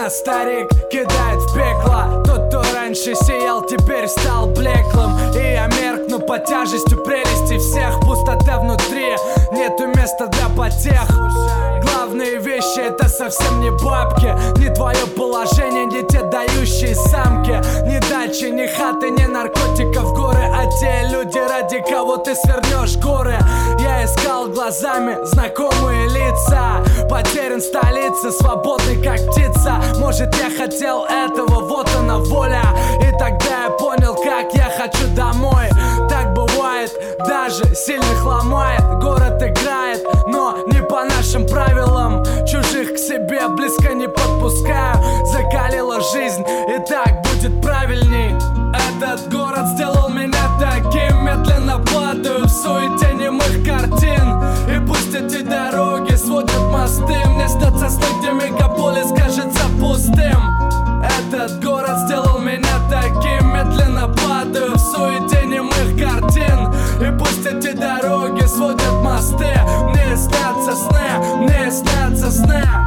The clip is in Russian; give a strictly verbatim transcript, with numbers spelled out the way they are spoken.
нас старик кидает в пекло. Тот, кто раньше сиял, теперь стал блеклым. И я меркну под тяжестью прелести всех. Пустота внутри, нету места для потех. Главные вещи — это совсем не бабки, не твое положение, не те дающие самки, ни дачи, ни хаты, ни наркотиков горы, а те люди, ради кого ты свернешь горы. Я искал глазами знакомые лица, потерян в столице, свободный как птица. Может, я хотел этого, вот она воля. И тогда я понял, как я хочу домой. Так бывает, даже сильных ломает. Город играет, но не по нашим правилам. Чужих к себе близко не подпускаю. Закалила жизнь, и так будет правильней. Этот город сделал меня таким. Медленно падаю в суете немых картин. И пусть эти дороги сводят мосты, мне снятся сны, где мегаполис кажется пустым. Этот город сделал меня таким. Медленно падаю в суете немых картин. И пусть эти дороги сводят мосты, мне снятся сны, мне снятся сны.